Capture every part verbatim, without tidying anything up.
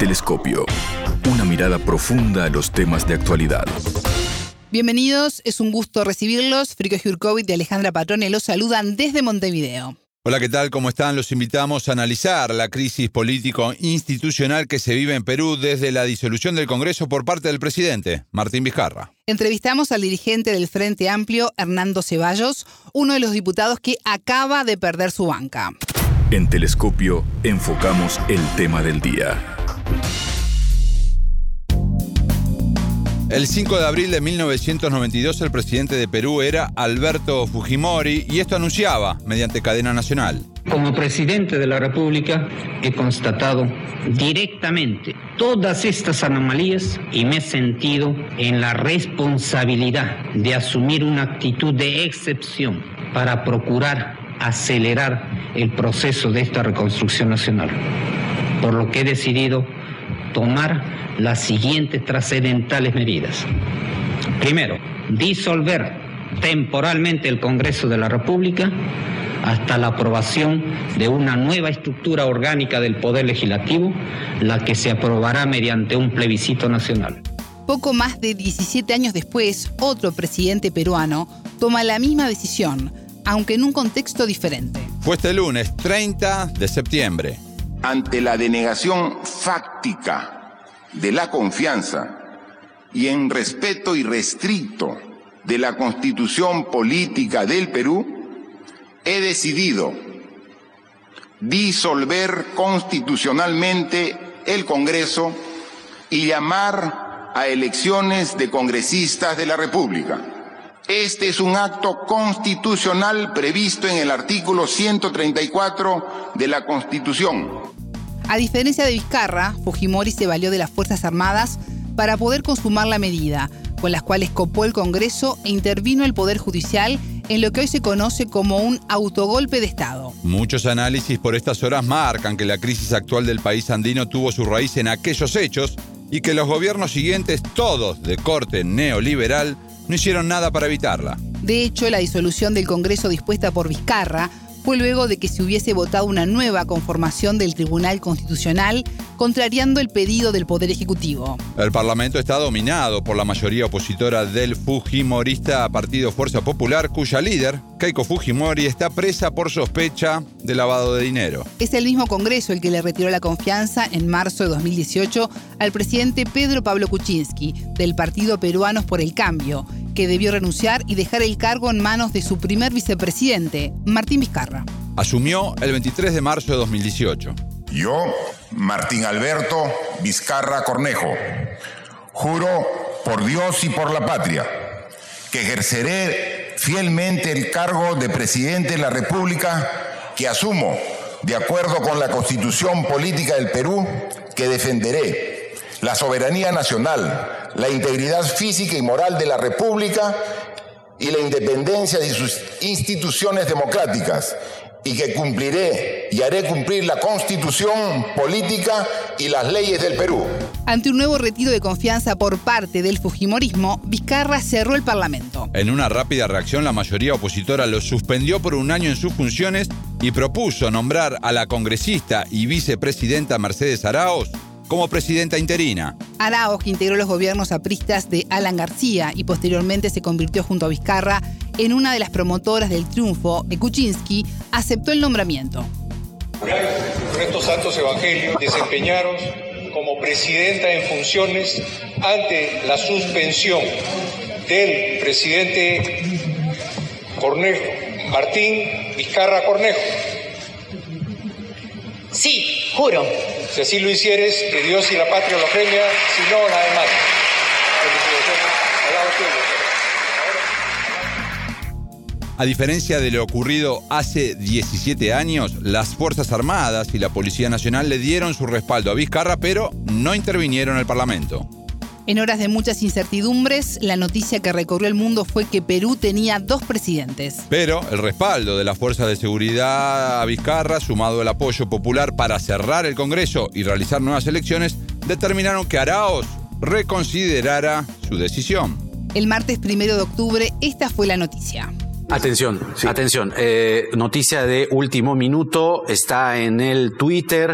Telescopio. Una mirada profunda a los temas de actualidad. Bienvenidos, es un gusto recibirlos. Frico Jurkovic y Alejandra Patrone los saludan desde Montevideo. Hola, ¿qué tal? ¿Cómo están? Los invitamos a analizar la crisis político-institucional que se vive en Perú desde la disolución del Congreso por parte del presidente, Martín Vizcarra. Entrevistamos al dirigente del Frente Amplio, Hernando Ceballos, uno de los diputados que acaba de perder su banca. En Telescopio enfocamos el tema del día. El cinco de abril de mil novecientos noventa y dos el presidente de Perú era Alberto Fujimori y esto anunciaba mediante cadena nacional. Como presidente de la República he constatado directamente todas estas anomalías y me he sentido en la responsabilidad de asumir una actitud de excepción para procurar acelerar el proceso de esta reconstrucción nacional, por lo que he decidido tomar las siguientes trascendentales medidas. Primero, disolver temporalmente el Congreso de la República hasta la aprobación de una nueva estructura orgánica del Poder Legislativo, la que se aprobará mediante un plebiscito nacional. Poco más de diecisiete años después, otro presidente peruano toma la misma decisión, aunque en un contexto diferente. Fue este lunes, treinta de septiembre. Ante la denegación fáctica de la confianza y en respeto irrestricto de la Constitución política del Perú, he decidido disolver constitucionalmente el Congreso y llamar a elecciones de congresistas de la República. Este es un acto constitucional previsto en el artículo ciento treinta y cuatro de la Constitución. A diferencia de Vizcarra, Fujimori se valió de las Fuerzas Armadas para poder consumar la medida, con las cuales copó el Congreso e intervino el Poder Judicial en lo que hoy se conoce como un autogolpe de Estado. Muchos análisis por estas horas marcan que la crisis actual del país andino tuvo su raíz en aquellos hechos y que los gobiernos siguientes, todos de corte neoliberal, no hicieron nada para evitarla. De hecho, la disolución del Congreso dispuesta por Vizcarra fue luego de que se hubiese votado una nueva conformación del Tribunal Constitucional, contrariando el pedido del Poder Ejecutivo. El Parlamento está dominado por la mayoría opositora del fujimorista Partido Fuerza Popular, cuya líder, Keiko Fujimori, está presa por sospecha de lavado de dinero. Es el mismo Congreso el que le retiró la confianza en marzo de dos mil dieciocho al presidente Pedro Pablo Kuczynski, del Partido Peruanos por el Cambio, que debió renunciar y dejar el cargo en manos de su primer vicepresidente, Martín Vizcarra. Asumió el veintitrés de marzo de dos mil dieciocho. Yo, Martín Alberto Vizcarra Cornejo, juro por Dios y por la patria que ejerceré fielmente el cargo de presidente de la República que asumo de acuerdo con la Constitución Política del Perú, que defenderé la soberanía nacional, la integridad física y moral de la República y la independencia de sus instituciones democráticas, y que cumpliré y haré cumplir la Constitución política y las leyes del Perú. Ante un nuevo retiro de confianza por parte del fujimorismo, Vizcarra cerró el Parlamento. En una rápida reacción, la mayoría opositora lo suspendió por un año en sus funciones y propuso nombrar a la congresista y vicepresidenta Mercedes Araoz como presidenta interina. Araoz, que integró los gobiernos apristas de Alan García y posteriormente se convirtió junto a Vizcarra en una de las promotoras del triunfo de Kuczynski, aceptó el nombramiento. Con estos santos evangelios desempeñaros como presidenta en funciones ante la suspensión del presidente Cornejo, Martín Vizcarra Cornejo. Sí, juro. Si así lo hicieres, que Dios y la patria lo premia, si no, nada más. A diferencia de lo ocurrido hace diecisiete años, las Fuerzas Armadas y la Policía Nacional le dieron su respaldo a Vizcarra, pero no intervinieron en el Parlamento. En horas de muchas incertidumbres, la noticia que recorrió el mundo fue que Perú tenía dos presidentes. Pero el respaldo de las fuerzas de seguridad a Vizcarra, sumado al apoyo popular para cerrar el Congreso y realizar nuevas elecciones, determinaron que Araoz reconsiderara su decisión. El martes primero de octubre, esta fue la noticia. Atención, sí. atención. Eh, noticia de último minuto, está en el Twitter.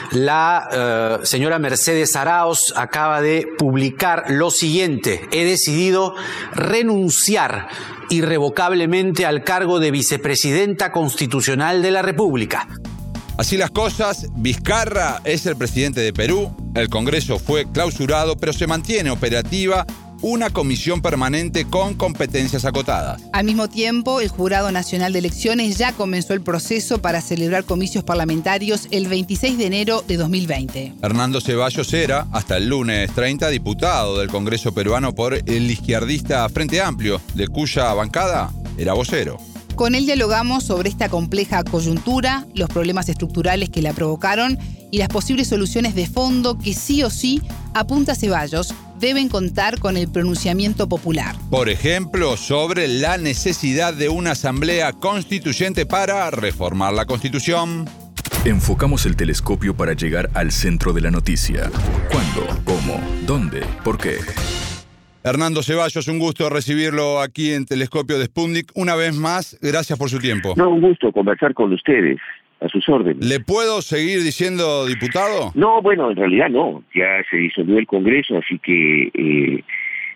La eh, señora Mercedes Arauz acaba de publicar lo siguiente: he decidido renunciar irrevocablemente al cargo de vicepresidenta constitucional de la República. Así las cosas, Vizcarra es el presidente de Perú, el Congreso fue clausurado, pero se mantiene operativa una comisión permanente con competencias acotadas. Al mismo tiempo, el Jurado Nacional de Elecciones ya comenzó el proceso para celebrar comicios parlamentarios el veintiséis de enero de dos mil veinte. Hernando Ceballos era, hasta el lunes treinta, diputado del Congreso peruano por el izquierdista Frente Amplio, de cuya bancada era vocero. Con él dialogamos sobre esta compleja coyuntura, los problemas estructurales que la provocaron y las posibles soluciones de fondo que sí o sí, apunta Ceballos, deben contar con el pronunciamiento popular. Por ejemplo, sobre la necesidad de una asamblea constituyente para reformar la Constitución. Enfocamos el telescopio para llegar al centro de la noticia. ¿Cuándo? ¿Cómo? ¿Dónde? ¿Por qué? Hernando Ceballos, un gusto recibirlo aquí en Telescopio de Sputnik. Una vez más, gracias por su tiempo. No, un gusto conversar con ustedes, a sus órdenes. ¿Le puedo seguir diciendo diputado? No, bueno, en realidad no. Ya se disolvió el Congreso, así que eh,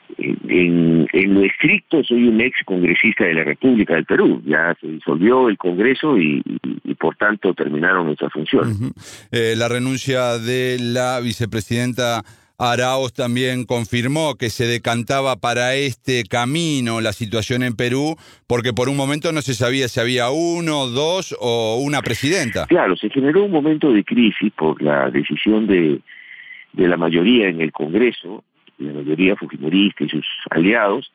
en, en lo estricto soy un ex congresista de la República del Perú. Ya se disolvió el Congreso y, y, y por tanto terminaron nuestras funciones. Uh-huh. eh, la renuncia de la vicepresidenta Arauz también confirmó que se decantaba para este camino la situación en Perú, porque por un momento no se sabía si había uno, dos o una presidenta. Claro, se generó un momento de crisis por la decisión de, de la mayoría en el Congreso, la mayoría fujimorista y sus aliados,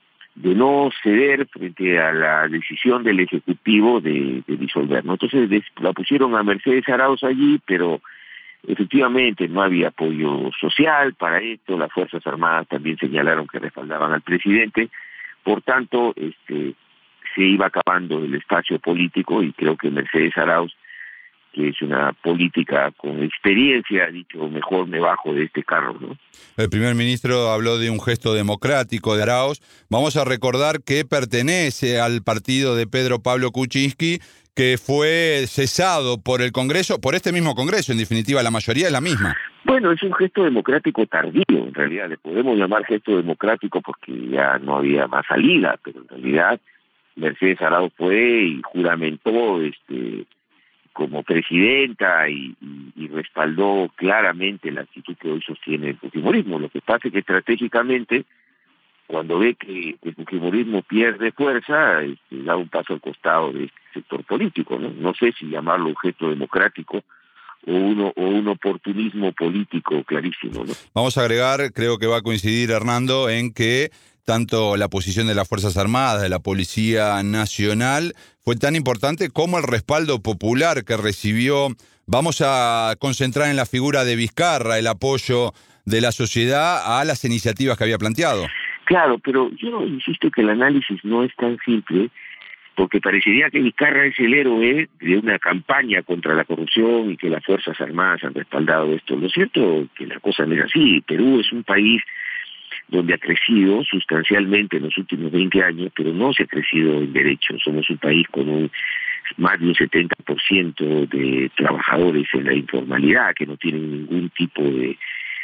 de no ceder frente a la decisión del Ejecutivo de, de disolver, ¿no? Entonces la pusieron a Mercedes Arauz allí, pero efectivamente no había apoyo social para esto, las Fuerzas Armadas también señalaron que respaldaban al presidente, por tanto este se iba acabando el espacio político y creo que Mercedes Arauz, que es una política con experiencia, ha dicho mejor me bajo de este carro, ¿no? El primer ministro habló de un gesto democrático de Arauz. Vamos a recordar que pertenece al partido de Pedro Pablo Kuczynski, que fue cesado por el Congreso, por este mismo Congreso, en definitiva la mayoría es la misma. Bueno, es un gesto democrático tardío, en realidad le podemos llamar gesto democrático porque ya no había más salida, pero en realidad Mercedes Arauz fue y juramentó este como presidenta y, y, y respaldó claramente la actitud que hoy sostiene el fujimorismo. Lo que pasa es que estratégicamente, cuando ve que el fujimorismo pierde fuerza, este, da un paso al costado de este sector político, ¿no? No sé si llamarlo un gesto democrático o uno o un oportunismo político clarísimo, ¿no? Vamos a agregar, creo que va a coincidir Hernando, en que tanto la posición de las Fuerzas Armadas, de la Policía Nacional, fue tan importante como el respaldo popular que recibió. Vamos a concentrar en la figura de Vizcarra, el apoyo de la sociedad a las iniciativas que había planteado. Claro, pero yo insisto que el análisis no es tan simple, porque parecería que Vizcarra es el héroe de una campaña contra la corrupción y que las Fuerzas Armadas han respaldado esto. Lo cierto es que la cosa no es así. Perú es un país donde ha crecido sustancialmente en los últimos veinte años, pero no se ha crecido en derechos. Somos un país con un más de un setenta por ciento de trabajadores en la informalidad, que no tienen ningún tipo de,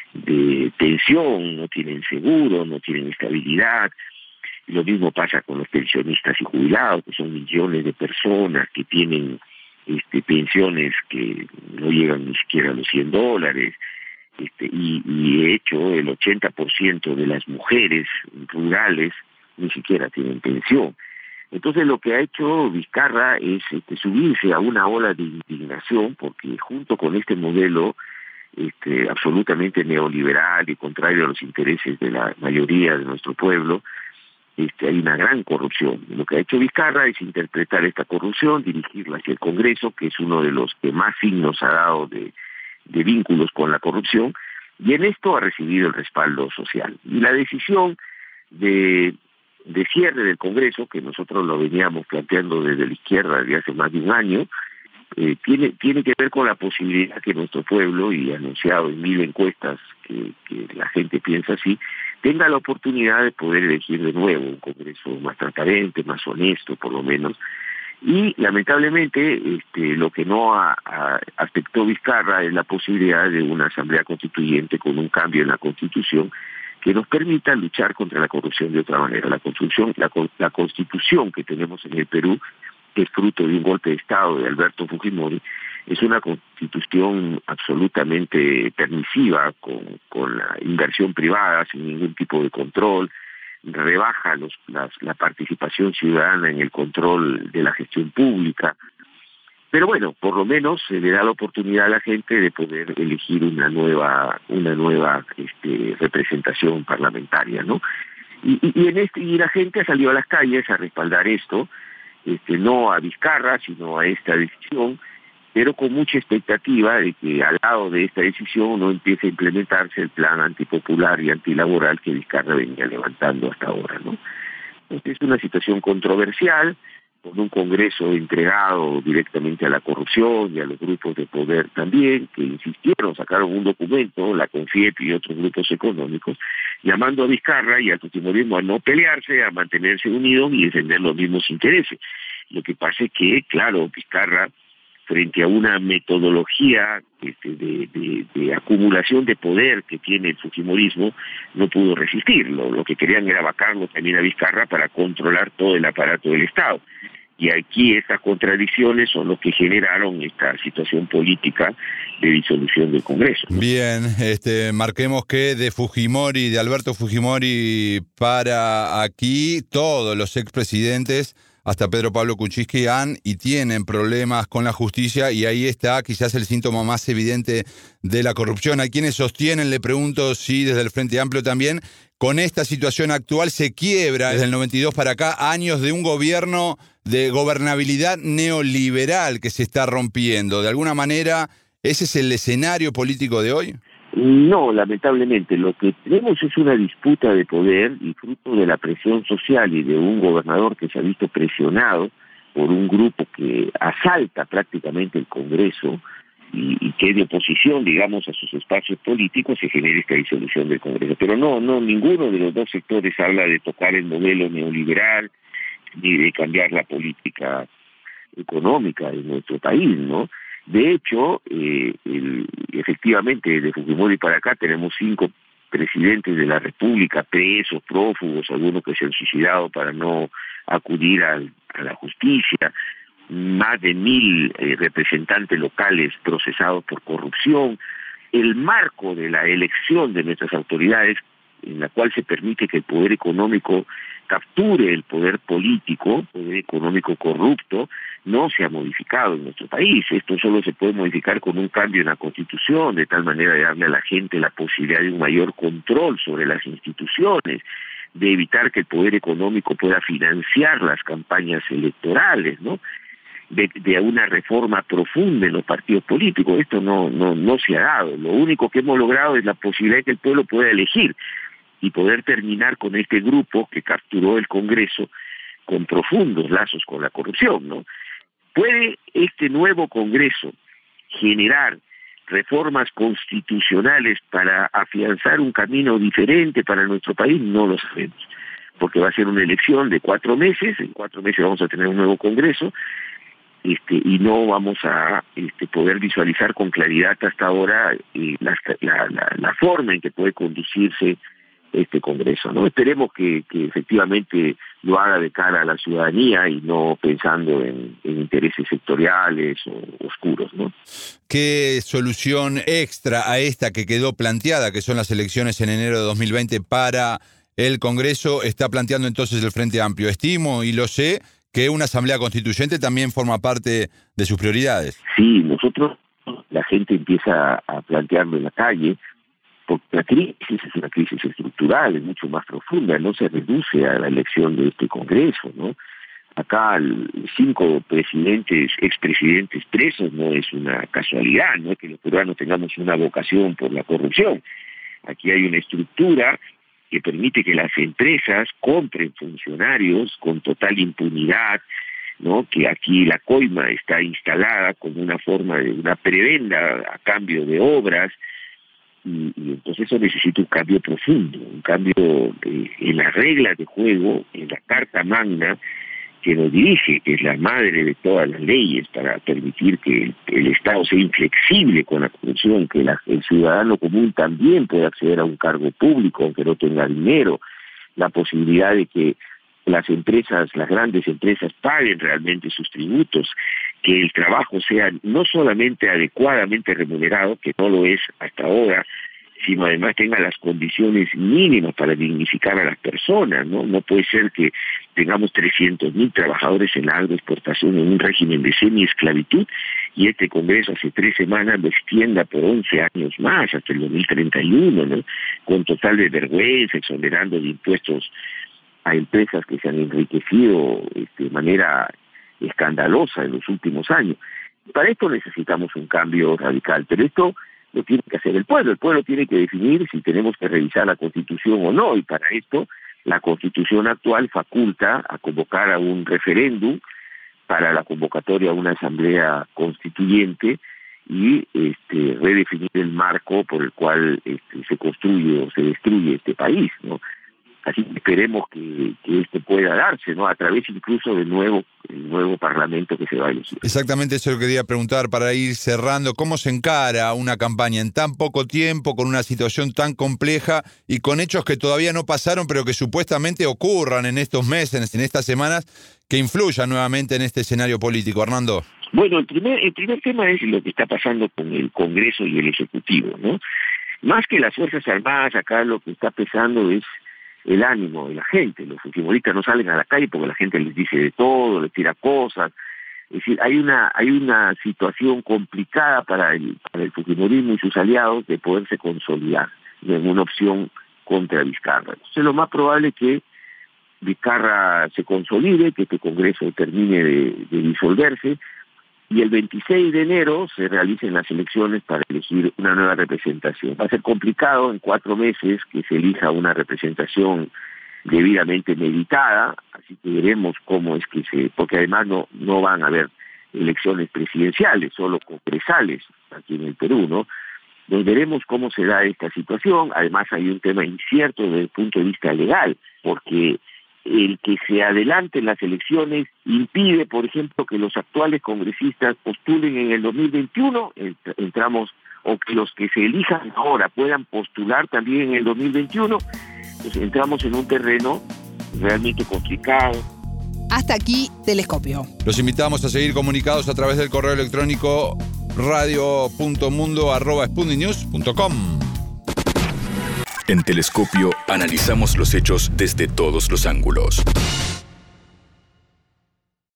de pensión, no tienen seguro, no tienen estabilidad. Y lo mismo pasa con los pensionistas y jubilados, que son millones de personas que tienen este, pensiones que no llegan ni siquiera a los cien dólares. Este, y, y de hecho el ochenta por ciento de las mujeres rurales ni siquiera tienen pensión. Entonces lo que ha hecho Vizcarra es este, subirse a una ola de indignación, porque junto con este modelo este, absolutamente neoliberal y contrario a los intereses de la mayoría de nuestro pueblo, este, hay una gran corrupción. Lo que ha hecho Vizcarra es interpretar esta corrupción, dirigirla hacia el Congreso, que es uno de los que más signos ha dado de de vínculos con la corrupción, y en esto ha recibido el respaldo social. Y la decisión de, de cierre del Congreso, que nosotros lo veníamos planteando desde la izquierda desde hace más de un año, eh, tiene, tiene que ver con la posibilidad que nuestro pueblo, y anunciado en mil encuestas que, que la gente piensa así, tenga la oportunidad de poder elegir de nuevo un Congreso más transparente, más honesto por lo menos. Y lamentablemente este, lo que no a, a, aceptó Vizcarra es la posibilidad de una asamblea constituyente con un cambio en la Constitución que nos permita luchar contra la corrupción de otra manera. La construcción, la, la Constitución que tenemos en el Perú, que es fruto de un golpe de Estado de Alberto Fujimori, es una Constitución absolutamente permisiva, con, con la inversión privada, sin ningún tipo de control, rebaja los, las, la participación ciudadana en el control de la gestión pública. Pero bueno, por lo menos se le da la oportunidad a la gente de poder elegir una nueva una nueva este, representación parlamentaria, ¿no? Y, y, y, en este, y la gente ha salido a las calles a respaldar esto, este, no a Vizcarra, sino a esta decisión, pero con mucha expectativa de que al lado de esta decisión no empiece a implementarse el plan antipopular y antilaboral que Vizcarra venía levantando hasta ahora, ¿no? Entonces es una situación controversial, con un Congreso entregado directamente a la corrupción y a los grupos de poder también, que insistieron, sacaron un documento, la CONFIEP y otros grupos económicos, llamando a Vizcarra y al fujimorismo a no pelearse, a mantenerse unidos y defender los mismos intereses. Lo que pasa es que, claro, Vizcarra, frente a una metodología este, de, de, de acumulación de poder que tiene el fujimorismo, no pudo resistirlo. Lo que querían era vacarlo también a Vizcarra para controlar todo el aparato del Estado. Y aquí estas contradicciones son lo que generaron esta situación política de disolución del Congreso, ¿no? Bien, este, marquemos que de Fujimori, de Alberto Fujimori para aquí, todos los expresidentes hasta Pedro Pablo Kuczynski han y tienen problemas con la justicia, y ahí está quizás el síntoma más evidente de la corrupción. Hay quienes sostienen, le pregunto si desde el Frente Amplio también, con esta situación actual se quiebra desde el noventa y dos para acá años de un gobierno de gobernabilidad neoliberal que se está rompiendo. De alguna manera, ¿ese es el escenario político de hoy? No, lamentablemente. Lo que tenemos es una disputa de poder y fruto de la presión social y de un gobernador que se ha visto presionado por un grupo que asalta prácticamente el Congreso y, y que es de oposición, digamos, a sus espacios políticos, se genera esta disolución del Congreso. Pero no, no, ninguno de los dos sectores habla de tocar el modelo neoliberal ni de cambiar la política económica de nuestro país, ¿no? De hecho, eh, el, efectivamente, de Fujimori para acá tenemos cinco presidentes de la República, presos, prófugos, algunos que se han suicidado para no acudir al, a la justicia, más de mil eh, representantes locales procesados por corrupción. El marco de la elección de nuestras autoridades, en la cual se permite que el poder económico capture el poder político, poder económico corrupto, no se ha modificado en nuestro país. Esto solo se puede modificar con un cambio en la Constitución, de tal manera de darle a la gente la posibilidad de un mayor control sobre las instituciones, de evitar que el poder económico pueda financiar las campañas electorales, ¿no? De, de una reforma profunda en los partidos políticos. Esto no, no, no se ha dado. Lo único que hemos logrado es la posibilidad de que el pueblo pueda elegir y poder terminar con este grupo que capturó el Congreso con profundos lazos con la corrupción, ¿no? ¿Puede este nuevo Congreso generar reformas constitucionales para afianzar un camino diferente para nuestro país? No lo sabemos, porque va a ser una elección de cuatro meses, en cuatro meses vamos a tener un nuevo Congreso, este, y no vamos a este, poder visualizar con claridad hasta ahora eh, la, la, la, la forma en que puede conducirse este Congreso, ¿no? Esperemos que, que efectivamente lo haga de cara a la ciudadanía y no pensando en, en intereses sectoriales o oscuros, ¿no? ¿Qué solución extra a esta que quedó planteada, que son las elecciones en enero de dos mil veinte para el Congreso, está planteando entonces el Frente Amplio? Estimo y lo sé que una asamblea constituyente también forma parte de sus prioridades. Sí, nosotros, la gente empieza a plantearlo en la calle, porque la crisis es una crisis estructural, es mucho más profunda, no se reduce a la elección de este Congreso, ¿no? Acá cinco presidentes, expresidentes presos no es una casualidad, no es que los peruanos tengamos una vocación por la corrupción. Aquí hay una estructura que permite que las empresas compren funcionarios con total impunidad, ¿no? Que aquí la coima está instalada como una forma de una prebenda a cambio de obras, y, y Entonces eso necesita un cambio profundo, un cambio eh, en las reglas de juego, en la Carta Magna que nos dirige, que es la madre de todas las leyes para permitir que el, el Estado sea inflexible con la corrupción, que la, el ciudadano común también pueda acceder a un cargo público aunque no tenga dinero, la posibilidad de que las empresas, las grandes empresas paguen realmente sus tributos, que el trabajo sea no solamente adecuadamente remunerado, que no lo es hasta ahora, sino además tenga las condiciones mínimas para dignificar a las personas, ¿no? No puede ser que tengamos trescientos mil trabajadores en la agroexportación en un régimen de semi-esclavitud y este Congreso hace tres semanas lo extienda por once años más, hasta el dos mil treinta y uno, ¿no? Con total de vergüenza, exonerando de impuestos a empresas que se han enriquecido este, de manera escandalosa en los últimos años. Para esto necesitamos un cambio radical, pero esto lo tiene que hacer el pueblo. El pueblo tiene que definir si tenemos que revisar la Constitución o no, y para esto la Constitución actual faculta a convocar a un referéndum para la convocatoria a una asamblea constituyente y este, redefinir el marco por el cual este, se construye o se destruye este país, ¿no? Así que esperemos que, que esto pueda darse, ¿no? A través incluso del nuevo, el nuevo Parlamento que se va a elegir. Exactamente eso lo quería preguntar para ir cerrando. ¿Cómo se encara una campaña en tan poco tiempo, con una situación tan compleja y con hechos que todavía no pasaron, pero que supuestamente ocurran en estos meses, en estas semanas, que influyan nuevamente en este escenario político? Hernando. Bueno, el primer, el primer tema es lo que está pasando con el Congreso y el Ejecutivo, ¿no? Más que las Fuerzas Armadas, acá lo que está pesando es el ánimo de la gente. Los fujimoristas no salen a la calle porque la gente les dice de todo, les tira cosas. Es decir, hay una hay una situación complicada para el, para el fujimorismo y sus aliados de poderse consolidar en una opción contra Vizcarra. Entonces lo más probable es que Vizcarra se consolide, que este Congreso termine de, de disolverse, y el veintiséis de enero se realicen las elecciones para elegir una nueva representación. Va a ser complicado en cuatro meses que se elija una representación debidamente meditada, así que veremos cómo es que se... porque además no, no van a haber elecciones presidenciales, solo congresales aquí en el Perú, ¿no? Entonces veremos cómo se da esta situación. Además hay un tema incierto desde el punto de vista legal, porque el que se adelanten las elecciones impide, por ejemplo, que los actuales congresistas postulen en el dos mil veintiuno, entramos, o que los que se elijan ahora puedan postular también en el dos mil veintiuno, pues entramos en un terreno realmente complicado. Hasta aquí, Telescopio. Los invitamos a seguir comunicados a través del correo electrónico radio punto mundo arroba sputnik news punto com. En Telescopio analizamos los hechos desde todos los ángulos.